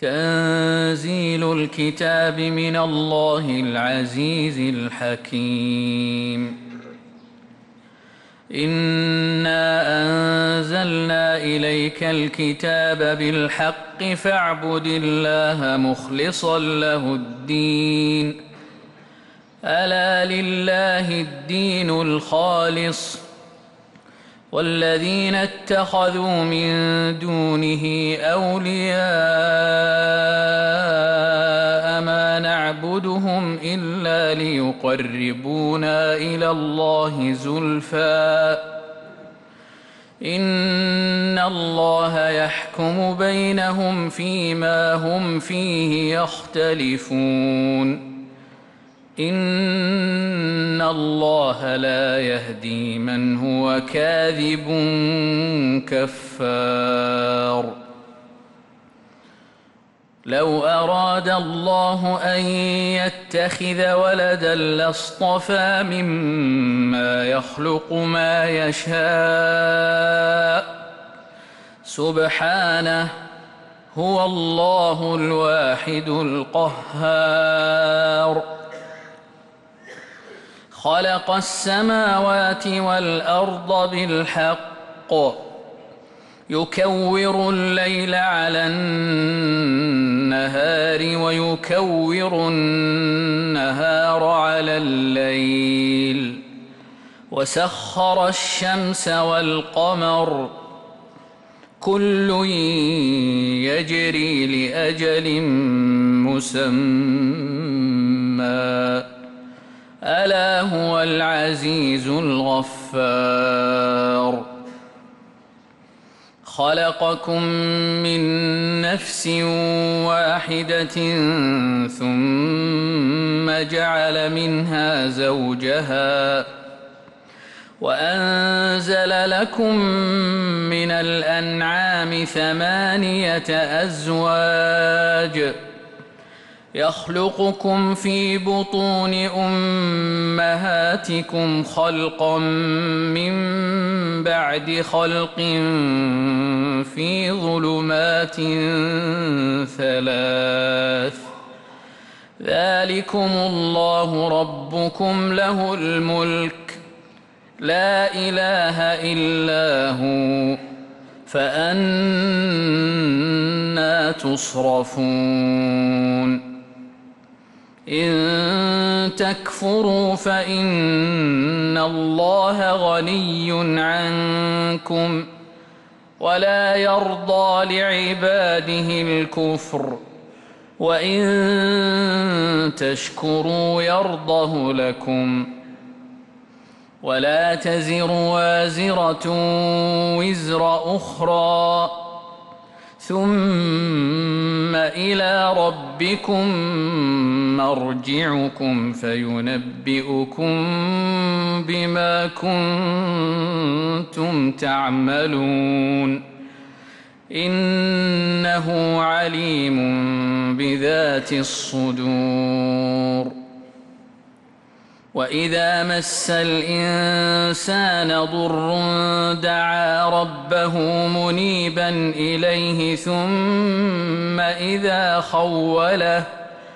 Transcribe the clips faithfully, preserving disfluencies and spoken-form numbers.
تنزيل الكتاب من الله العزيز الحكيم. إنا أنزلنا إليك الكتاب بالحق فاعبد الله مخلصا له الدين ألا لله الدين الخالص والذين اتخذوا من دونه أولياء ما نعبدهم إلا ليقربونا إلى الله زلفى إن الله يحكم بينهم فيما هم فيه يختلفون إن الله لا يهدي من هو كاذب كفار. لو أراد الله أن يتخذ ولدا لاصطفى مما يخلق ما يشاء سبحانه هو الله الواحد القهار. خلق السماوات والأرض بالحق يكور الليل على النهار ويكور النهار على الليل وسخر الشمس والقمر كل يجري لأجل مسمى ألا هو العزيز الغفار. خلقكم من نفس واحدة ثم جعل منها زوجها وأنزل لكم من الأنعام ثمانية أزواج يخلقكم في بطون أمهاتكم خلقا من بعد خلق في ظلمات ثلاث ذلكم الله ربكم له الملك لا إله إلا هو فأنى تصرفون. إن تكفروا فإن الله غني عنكم ولا يرضى لعباده الكفر وإن تشكروا يرضه لكم ولا تزر وازرة وزر أخرى ثم إلى ربكم مرجعكم فينبئكم بما كنتم تعملون إنه عليم بذات الصدور. وإذا مس الإنسان ضر دعا ربه منيبا إليه ثم إذا خوله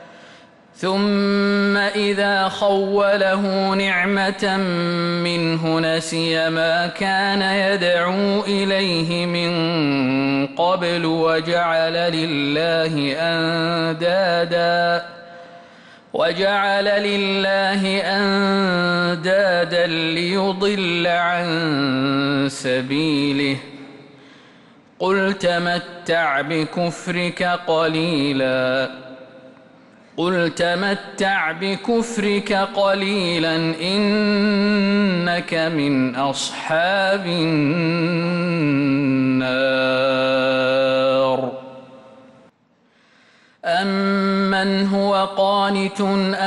ثم إذا خوله نعمة منه نسي ما كان يدعو إليه من قبل وجعل لله أندادا وجعل لله أندادا ليضل عن سبيله قل تمتع بكفرك قليلا قل تمتع بكفرك قليلا إنك من أصحاب النار. أمن هو قانت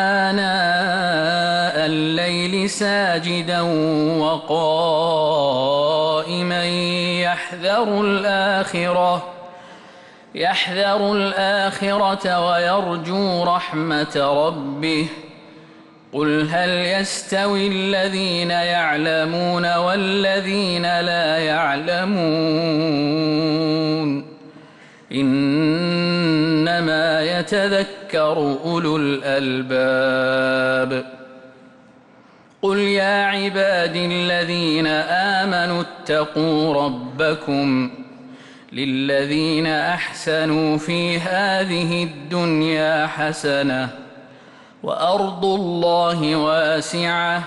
آناء الليل ساجدا وقائما يحذر الآخرة يحذر الآخرة ويرجو رحمة ربه قل هل يستوي الذين يعلمون والذين لا يعلمون إنما يتذكر أولو الألباب. قل يا عبادي الذين آمنوا اتقوا ربكم للذين أحسنوا في هذه الدنيا حسنة وأرض الله واسعة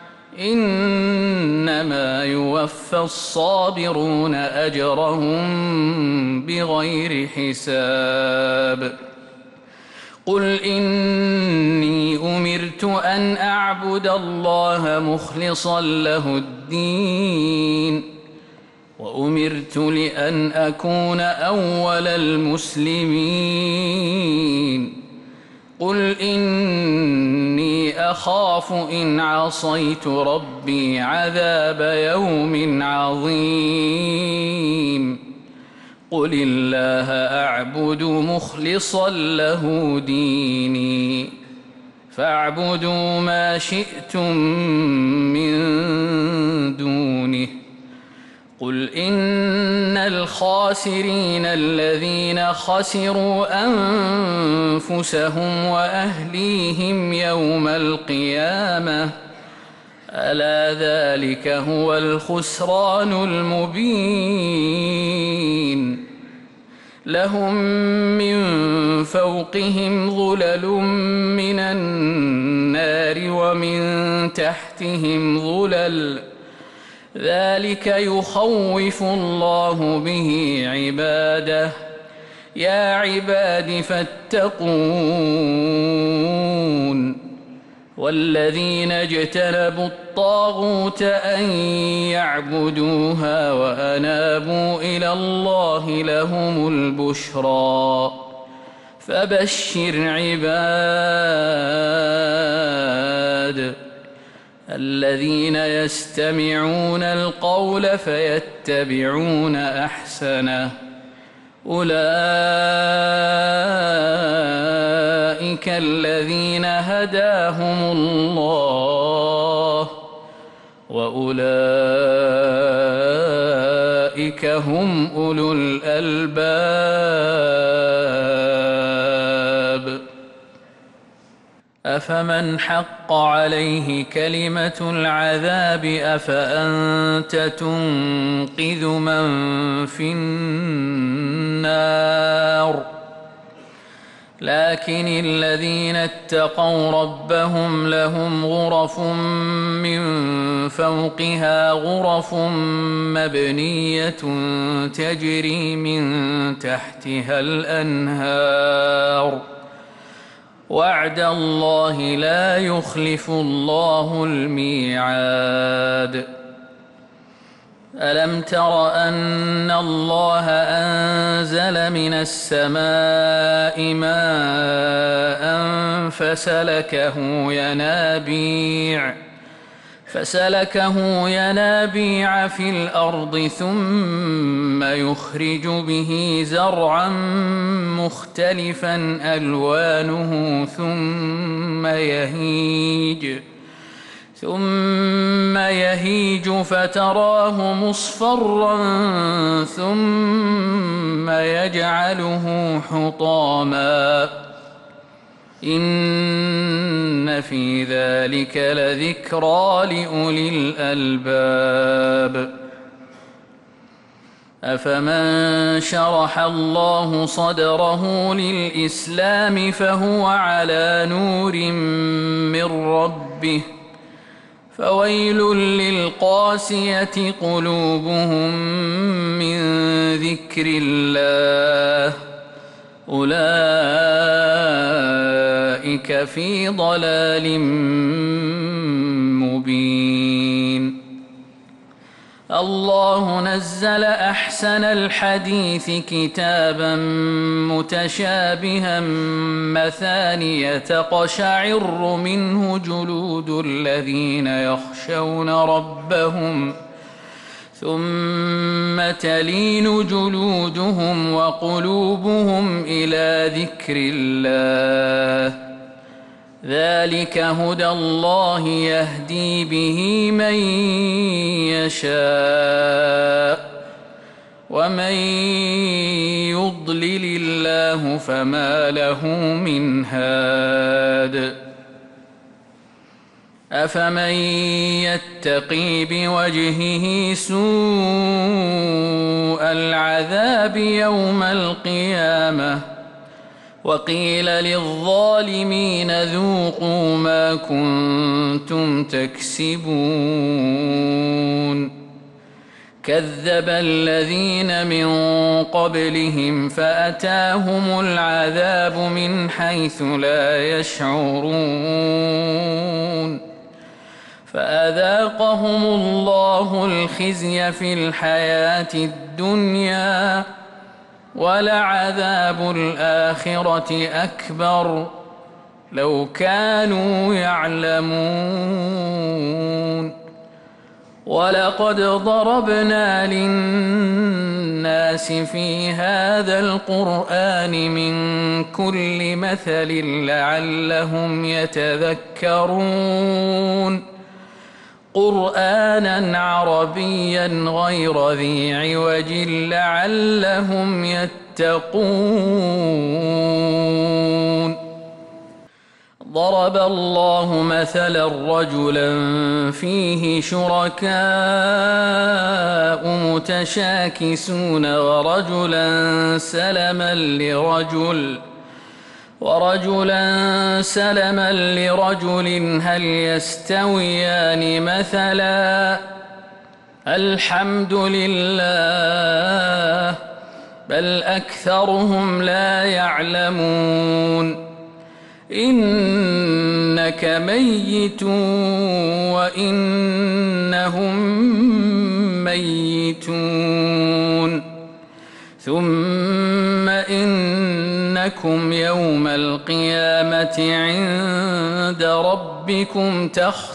إنما يوفى الصابرون أجرهم بغير حساب. قل إني أمرت أن أعبد الله مخلصا له الدين وأمرت لأن أكون أول المسلمين. قل إني أخاف إن عصيت ربي عذاب يوم عظيم. قل الله أعبد مخلصا له ديني فاعبدوا ما شئتم من دونه. قل إن الخاسرين الذين خسروا أنفسهم وأهليهم يوم القيامة ألا ذلك هو الخسران المبين. لهم من فوقهم ظلل من النار ومن تحتهم ظلل ذلك يخوف الله به عباده. يا عباد فاتقون. والذين اجتنبوا الطاغوت أن يعبدوها وأنابوا إلى الله لهم البشرى فبشر عباد الذين يستمعون القول فيتبعون أحسنه أولئك الذين هداهم الله وأولئك هم أولو الألباب. أفمن حق عليه كلمة العذاب أفأنت تنقذ من في النار. لكن الذين اتقوا ربهم لهم غرف من فوقها غرف مبنية تجري من تحتها الأنهار وعد الله لا يخلف الله الميعاد. ألم تر أن الله أنزل من السماء ماء فسلكه ينابيع فسلكه ينابيع في الأرض ثم يخرج به زرعا مختلفا ألوانه ثم يهيج ثم يهيج فتراه مصفرا ثم يجعله حطاما إن في ذلك لذكرى لأولي الألباب. أفمن شرح الله صدره للإسلام فهو على نور من ربه فويل للقاسية قلوبهم من ذكر الله أولئك في ضلال مبين. الله نزل أحسن الحديث كتابا متشابها مثانية تقشعر منه جلود الذين يخشون ربهم ثم تلين جلودهم وقلوبهم إلى ذكر الله ذلك هدى الله يهدي به من يشاء ومن يضلل الله فما له من هاد أفمن يتقي بوجهه سوء العذاب يوم القيامة وقيل للظالمين ذوقوا ما كنتم تكسبون كذب الذين من قبلهم فأتاهم العذاب من حيث لا يشعرون فأذاقهم الله الخزي في الحياة الدنيا ولعذاب الآخرة أكبر لو كانوا يعلمون ولقد ضربنا للناس في هذا القرآن من كل مثل لعلهم يتذكرون قرآنا عربيا غير ذي عوج لعلهم يتقون ضرب الله مثلا رجلا فيه شركاء متشاكسون ورجلا سلما لرجل ورجلا سلما لرجل هل يستويان مثلا الحمد لله بل أكثرهم لا يعلمون إنك ميت وإنهم ميتون ثم إنكم يوم القيامة عند ربكم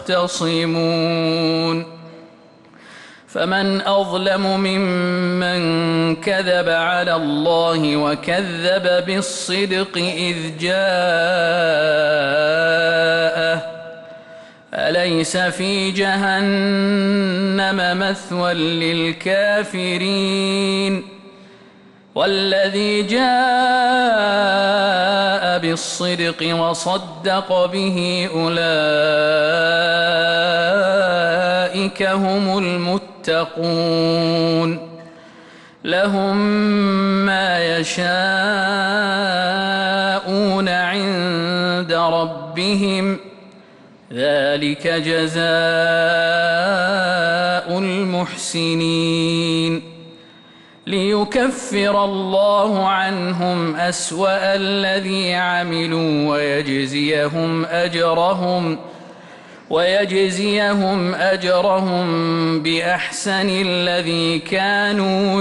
تختصمون فمن أظلم ممن كذب على الله وكذب بالصدق إذ جاءه أليس في جهنم مثوى للكافرين والذي جاء بالصدق وصدق به أولئك هم المتقون لهم ما يشاءون عند ربهم ذلك جزاء المحسنين ليكفر الله عنهم أسوأ الذي عملوا ويجزيهم أجرهم ويجزيهم أجرهم بأحسن الذي كانوا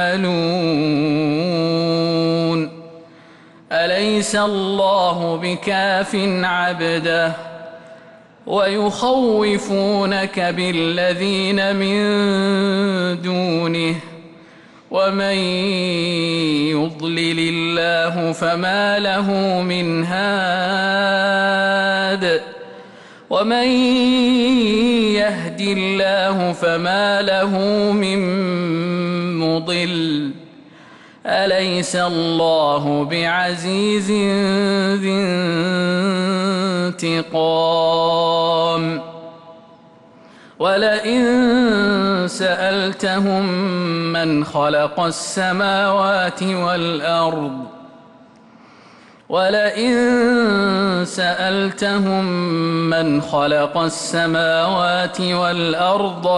يعملون أليس الله بكاف عبده ويخوفونك بالذين من دونه ومن يضلل الله فما له من هاد ومن يهد الله فما له من مضل أليس الله بعزيز ذي انتقام ولئن سألتهم من خلق السماوات والأرض ولئن سألتهم من خلق السماوات والأرض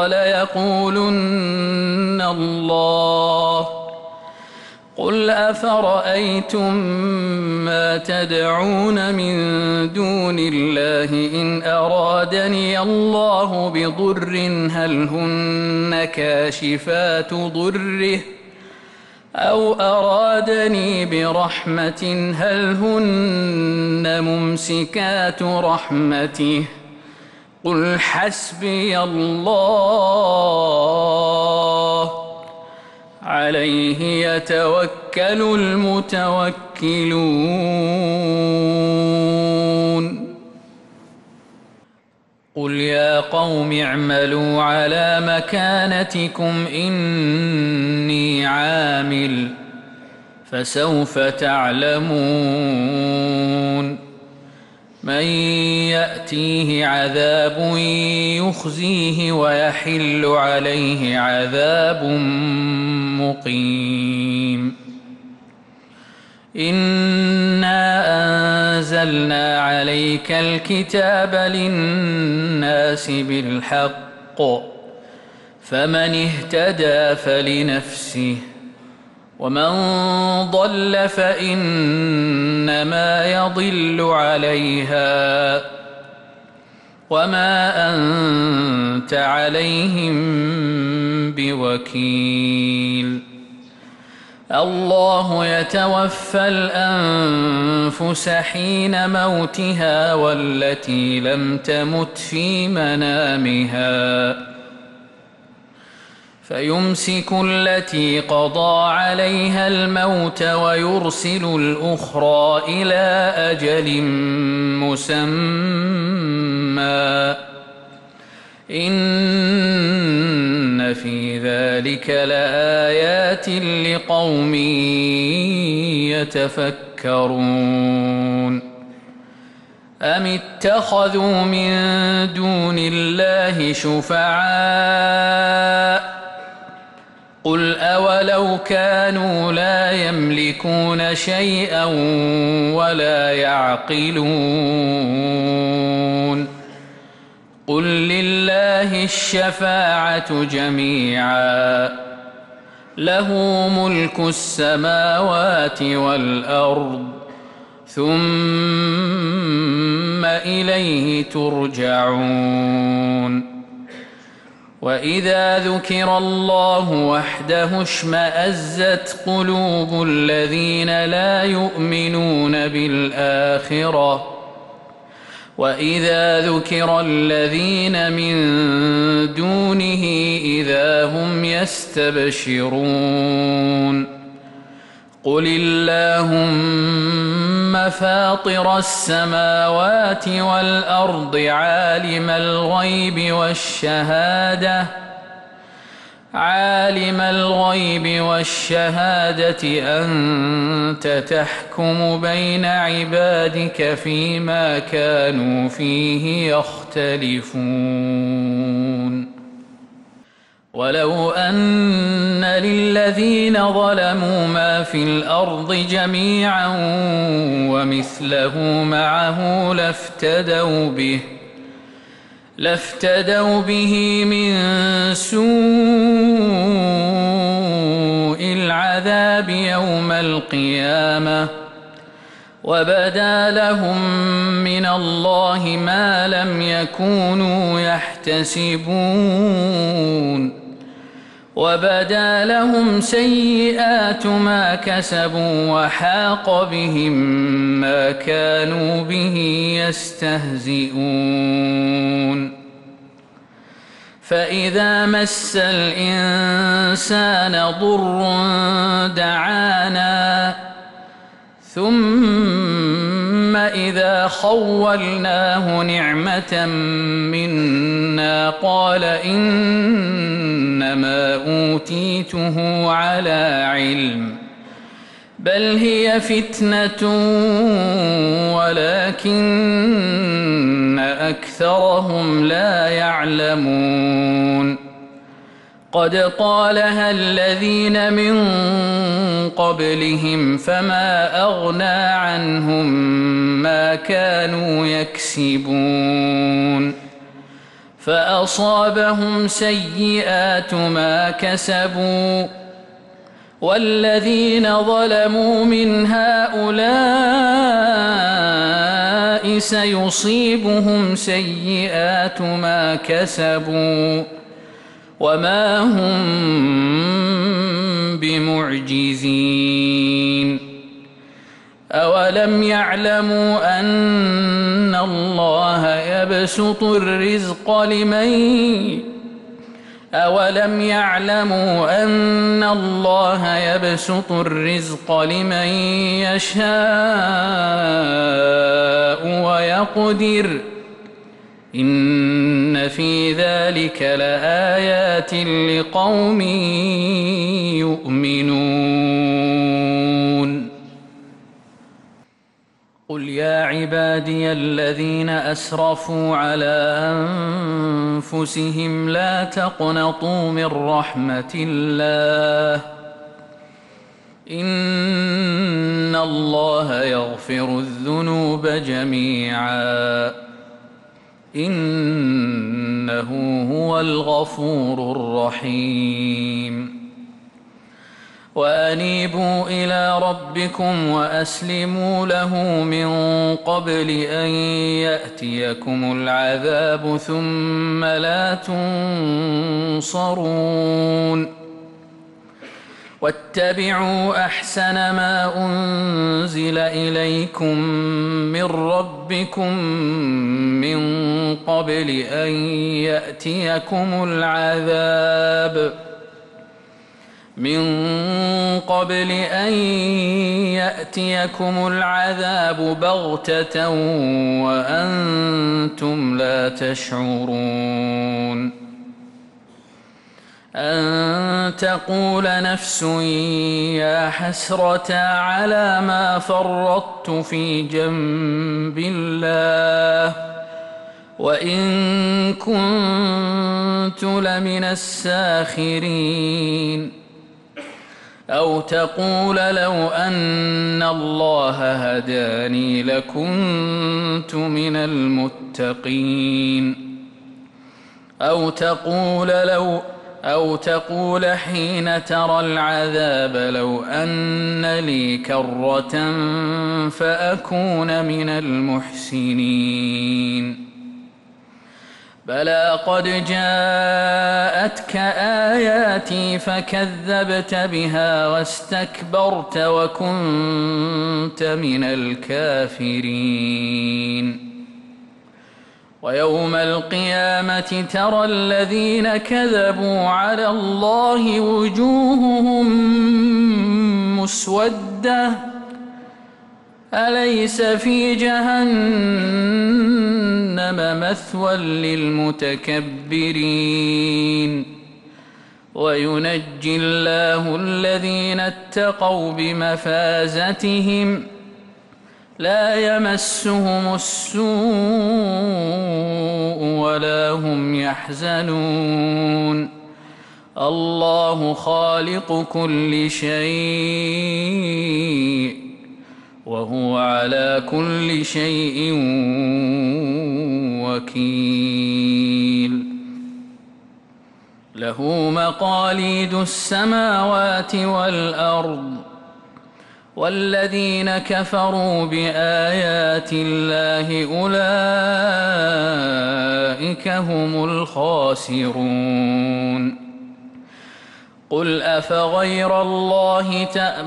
ليقولن الله قل أفرأيتم ما تدعون من دون الله إن أرادني الله بضر هل هن كاشفات ضره أو أرادني برحمة هل هن ممسكات رحمته قل حسبي الله عليه يتوكل المتوكلون قل يا قوم اعملوا على مكانتكم إني عامل فسوف تعلمون من يأتيه عذاب يخزيه ويحل عليه عذاب مقيم إنا أنزلنا عليك الكتاب للناس بالحق فمن اهتدى فلنفسه ومن ضل فإنما يضل عليها وما أنت عليهم بوكيل الله يتوفى الأنفس حين موتها والتي لم تمت في منامها فيمسك التي قضى عليها الموت ويرسل الأخرى إلى أجل مسمى إن في ذلك لآيات لقوم يتفكرون أم اتخذوا من دون الله شفعاء قل أولو كانوا لا يملكون شيئا ولا يعقلون قل لله الشفاعة جميعا له ملك السماوات والأرض ثم إليه ترجعون وإذا ذكر الله وحده اشمأزت قلوب الذين لا يؤمنون بالآخرة وإذا ذكر الذين من دونه إذا هم يستبشرون قل اللهم فاطر السماوات والأرض عالم الغيب والشهادة عالم الغيب والشهادة أنت تحكم بين عبادك فيما كانوا فيه يختلفون ولو أن للذين ظلموا ما في الأرض جميعا ومثله معه لافتدوا به لافتدوا به من سوء العذاب يوم القيامة وبدا لهم من الله ما لم يكونوا يحتسبون وبدا لهم سيئات ما كسبوا وحاق بهم ما كانوا به يستهزئون فإذا مس الإنسان ضر دعانا ثم إذا خولناه نعمة منا قال إنما أوتيته على علم بل هي فتنة ولكن أكثرهم لا يعلمون قد قالها الذين من قبلهم فما أغنى عنهم ما كانوا يكسبون فأصابهم سيئات ما كسبوا والذين ظلموا من هؤلاء سيصيبهم سيئات ما كسبوا وما هم بمعجزين أولم يعلموا أن الله يبسط الرزق لمن أولم يعلموا أن الله يبسط الرزق لمن يشاء ويقدر إن في ذلك لآيات لقوم يؤمنون قل يا عبادي الذين أسرفوا على أنفسهم لا تقنطوا من رحمة الله إن الله يغفر الذنوب جميعا إنه هو الغفور الرحيم وأنيبوا إلى ربكم وأسلموا له من قبل أن يأتيكم العذاب ثم لا تنصرون واتبعوا أحسن ما أنزل إليكم من ربكم من قبل أن يأتيكم العذاب من قبل أن يأتيكم العذاب بغتة وأنتم لا تشعرون أن تقول نفس يا حسرة على ما فرطت في جنب الله وإن كنت لمن الساخرين أو تقول لو أن الله هداني لكنت من المتقين أو تقول لو أو تقول حين ترى العذاب لو أن لي كرة فأكون من المحسنين بلى قد جاءتك آياتي فكذبت بها واستكبرت وكنت من الكافرين ويوم القيامة ترى الذين كذبوا على الله وجوههم مسودة أليس في جهنم مثوى للمتكبرين وينجي الله الذين اتقوا بمفازتهم لا يمسهم السوء ولا هم يحزنون الله خالق كل شيء وهو على كل شيء وكيل له مقاليد السماوات والأرض والذين كفروا بآيات الله أولئك هم الخاسرون قل أفغير الله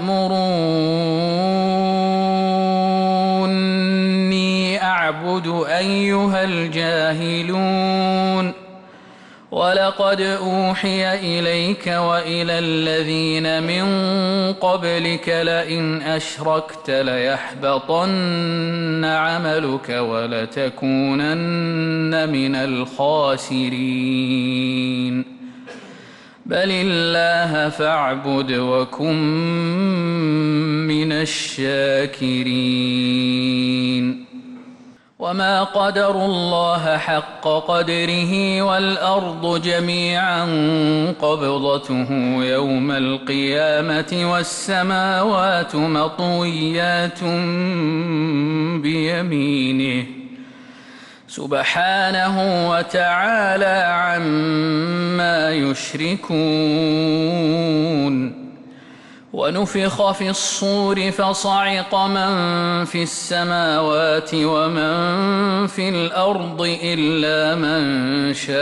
تأمروني أعبد أيها الجاهلون ولقد أوحي إليك وإلى الذين من قبلك لئن أشركت ليحبطن عملك ولتكونن من الخاسرين بل الله فاعبد وكن من الشاكرين وما قدروا الله حق قدره والأرض جميعا قبضته يوم القيامة والسماوات مطويات بيمينه سبحانه وتعالى عما يشركون ونفخ في الصور فصعق من في السماوات ومن في الأرض إلا من شاء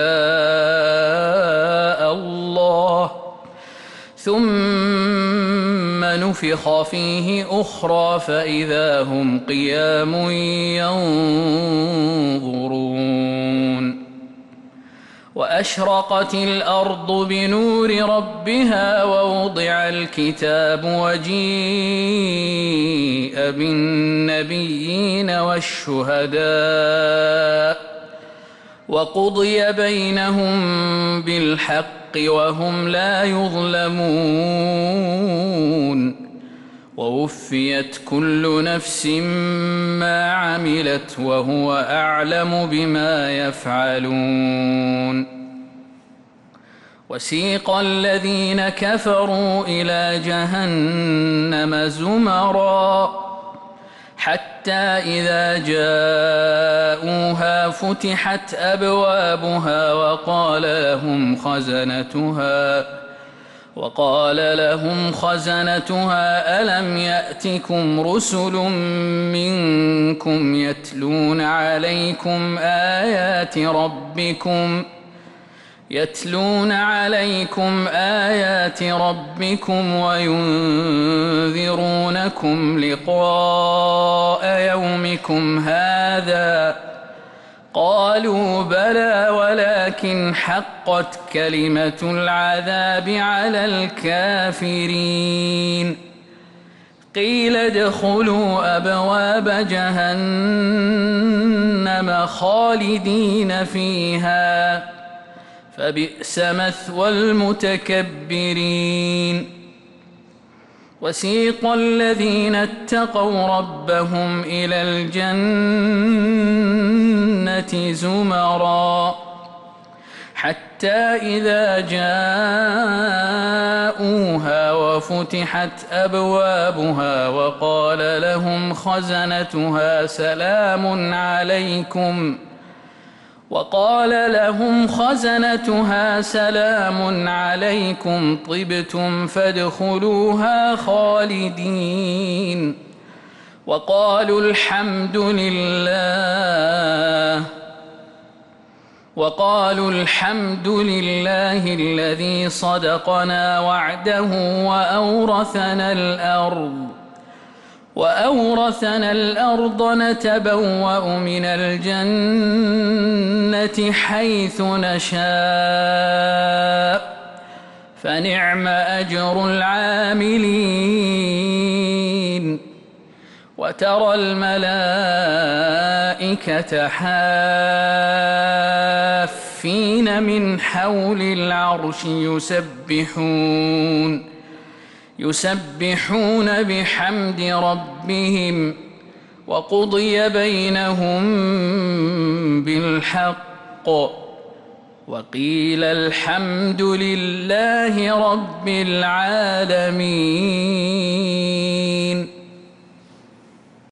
الله ثم نفخ فيه أخرى فإذا هم قيام ينظرون وأشرقت الأرض بنور ربها ووضع الكتاب وجيء بالنبيين والشهداء وقضي بينهم بالحق وهم لا يظلمون ووفيت كل نفس ما عملت وهو أعلم بما يفعلون وسيق الذين كفروا إلى جهنم زمرا حتى إذا جاءوها فتحت أبوابها وقال لهم خزنتها وقال لهم خزنتها ألم يأتكم رسل منكم يتلون عليكم آيات ربكم يتلون عليكم آيات ربكم وينذرونكم لقاء يومكم هذا قالوا بلى ولكن حقت كلمة العذاب على الكافرين قيل ادخلوا أبواب جهنم خالدين فيها فبئس مثوى المتكبرين وسيق الذين اتقوا ربهم إلى الجنة زمرا حتى إذا جاءوها وفتحت أبوابها وقال لهم خزنتها سلام عليكم وقال لهم خزنتها سلام عليكم طبتم فادخلوها خالدين وقالوا الحمد لله وقالوا الحمد لله الذي صدقنا وعده وأورثنا الأرض وأورثنا الأرض نتبوأ من الجنة حيث نشاء فنعم أجر العاملين وترى الملائكة حافين من حول العرش يسبحون يسبحون بحمد ربهم وقضي بينهم بالحق وقيل الحمد لله رب العالمين.